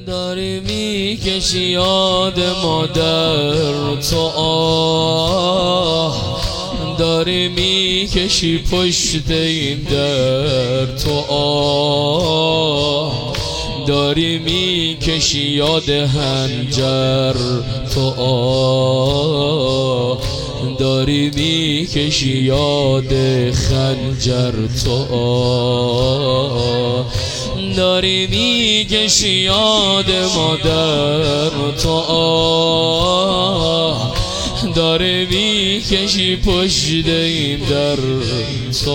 داری میکشی یاد مادر تو آه، داری میکشی پشت این در تو آه، داری میکشی یاد هنجر تو آه، داری میکشی یاد خنجر تو آه، داری میکشی یاد مادر تو آه، داری میکشی پشت این در تو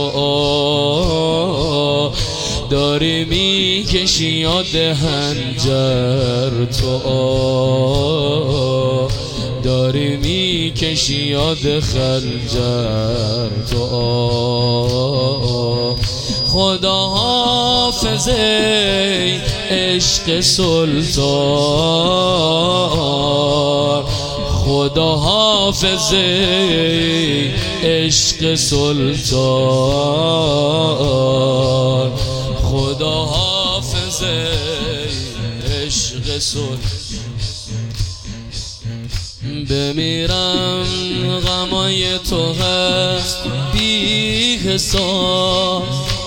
آه، داری میکشی یاد هنجر تو آه، داری میکشی یاد خنجر تو آه. خدا حافظ ای عشق سلطان، خدا حافظ ای عشق سلطان، خدا حافظ ای عشق سلطان. بمیرم غمای تو هست بی حساب،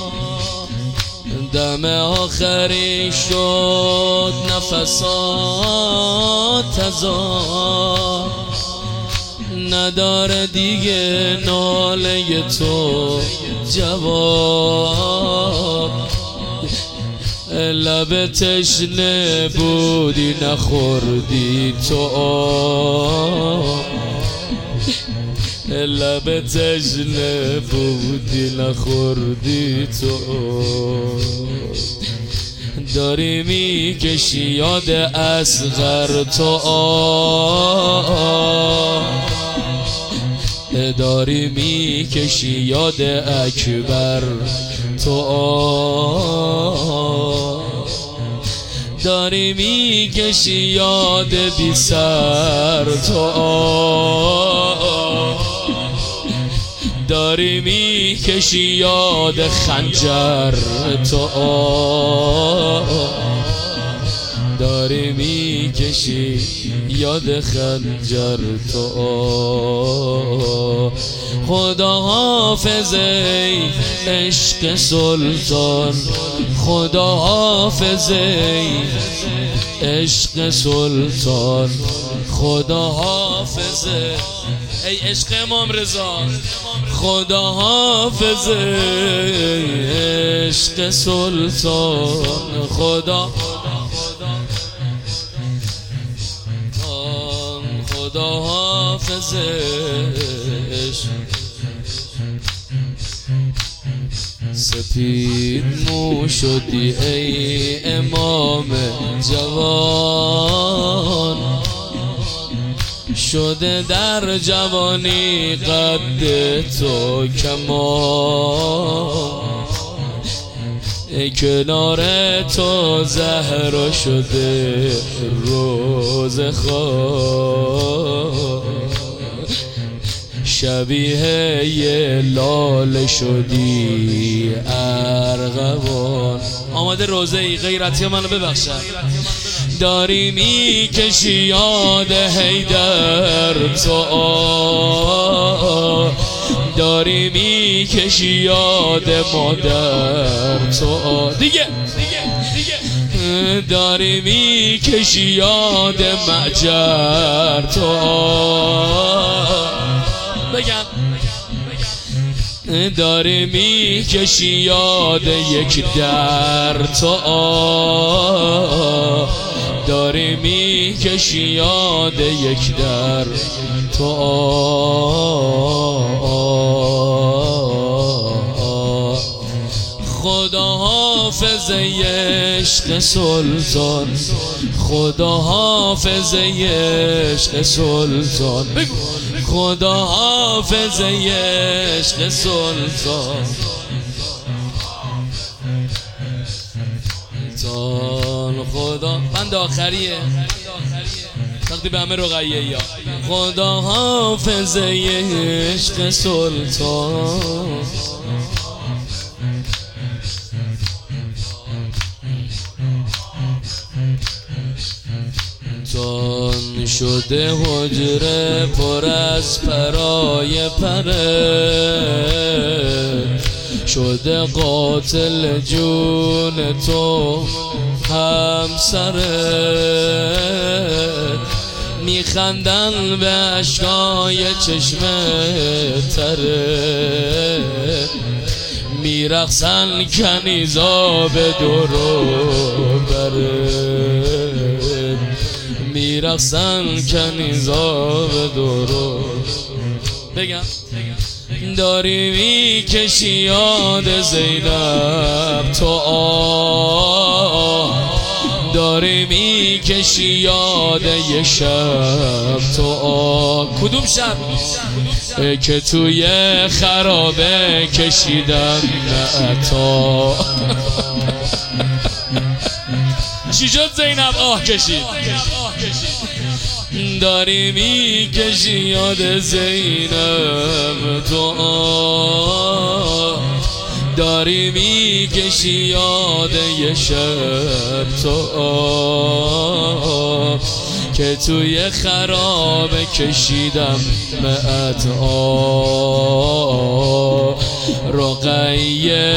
دم آخری شد نفسات تزار، نداره دیگه ناله تو جواب، لب تشنه بودی نخوردی تو آب، لب تشنه بودی نخوردی تو آب. داری میکشی یاد اصغر تو آه، داری میکشی یاد اکبر تو آه، داری میکشی یاد بی سر تو آه، داری میکشی یاد خنجر تو آه، داری میکشی یاد خنجر تو آه. خدا حافظ ای عشق سلطان، خدا حافظ ای عشق سلطان، خدا حافظ ای عشق امام رضا، خدا حافظ ای عشق سلطان، خدا خدا حافظ عشق. سپید مو شدی ای امام جوان، شده در جوانی قد تو کمان، کنار تو زهرا شده روز خواب، شبیه یه لاله شدی ارغوان. آماده روزه ای غیرتی منو ببخشد. داری میکشی یاد حیدر تو آه، داری میکشی یاد مادر تو آه. دیگه داری میکشی یاد معجر تو آه. بگم داری میکشی یاد یک در تو آه، داری میکشی یاد یک در تو آه. خدا حافظ عشق سلطان، خدا حافظ عشق سلطان، خدا حافظ عشق سلطان. خدا بند آخریه وقتی به همه رقیه یا خدا حافظ عشق سلطان. شده حجره پر از پرای پره، شده قاتل جون تو همسره. میخندن به اشکای چشم تره، میرقصن کنیزا به دور و بره، میرقصن کنیزا به دور و بگم. داری میکشی یاد زینب تو داری میکشی یاد یه شب تو کدوم شب؟ که توی خرابه کشیدم عطا. چی شد زینب آه کشید؟ داری میکشی یاد زینب تو داری میکشی یاد یه شب تو که توی خرابه کشیدم عطا. رقیه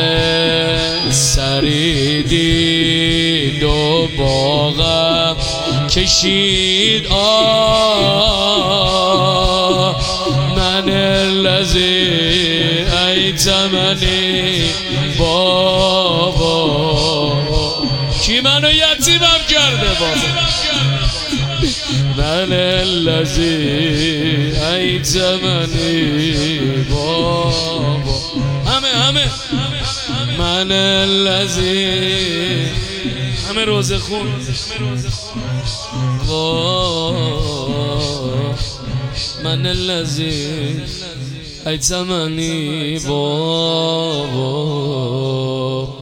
سریدی دو باغم کشید من الذی ایتمنی بابا. کی منو یتیمم کرده بابا؟ من الذی ایتمنی بابا. همه من الذی همه روزه خون من الذی ایتمنی بابا.